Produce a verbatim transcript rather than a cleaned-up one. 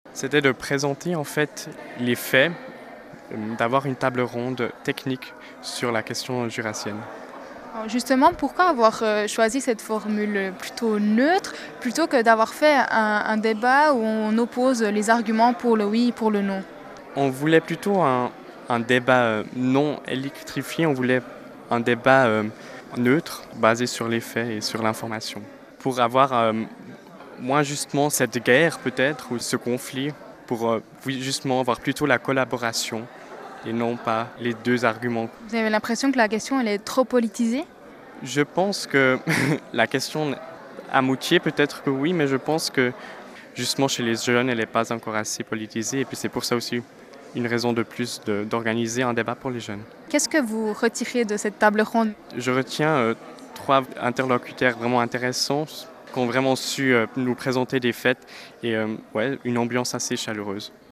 C'était de présenter en fait les faits, euh, d'avoir une table ronde technique sur la question jurassienne. Alors justement, pourquoi avoir euh, choisi cette formule plutôt neutre plutôt que d'avoir fait un, un débat où on oppose les arguments pour le oui et pour le non? On voulait plutôt un, un débat euh, non électrifié, on voulait un débat euh, neutre, basé sur les faits et sur l'information. Pour avoir euh, moins justement cette guerre peut-être, ou ce conflit, pour euh, oui, justement avoir plutôt la collaboration et non pas les deux arguments. Vous avez l'impression que la question elle est trop politisée? Je pense que la question, à moitié peut-être que oui, mais je pense que justement chez les jeunes, elle n'est pas encore assez politisée. Et puis c'est pour ça aussi une raison de plus de- d'organiser un débat pour les jeunes. Qu'est-ce que vous retirez de cette table ronde? Je retiens euh, trois interlocuteurs vraiment intéressants qui ont vraiment su euh, nous présenter des faits et euh, ouais, une ambiance assez chaleureuse.